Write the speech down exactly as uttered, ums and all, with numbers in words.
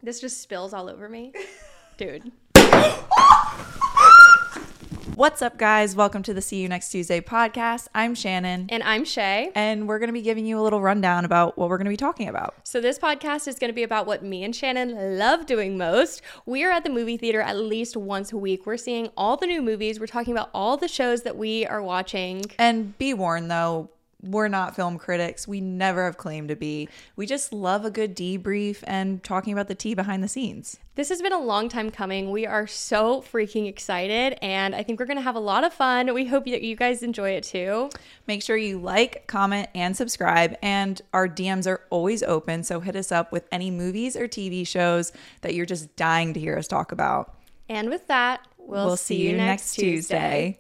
This just spills all over me. Dude. What's up, guys? Welcome to the See You Next Tuesday podcast. I'm Shannon. And I'm Shay. And we're going to be giving you a little rundown about what we're going to be talking about. So this podcast is going to be about what me and Shannon love doing most. We are at the movie theater at least once a week. We're seeing all the new movies. We're talking about all the shows that we are watching. And be warned, though, we're not film critics. We never have claimed to be. We just love a good debrief and talking about the tea behind the scenes. This has been a long time coming. We are so freaking excited, and I think we're going to have a lot of fun. We hope that you guys enjoy it too. Make sure you like, comment, and subscribe, and our D Ms are always open, so hit us up with any movies or T V shows that you're just dying to hear us talk about. And with that, we'll, we'll see, see you next Tuesday. Tuesday.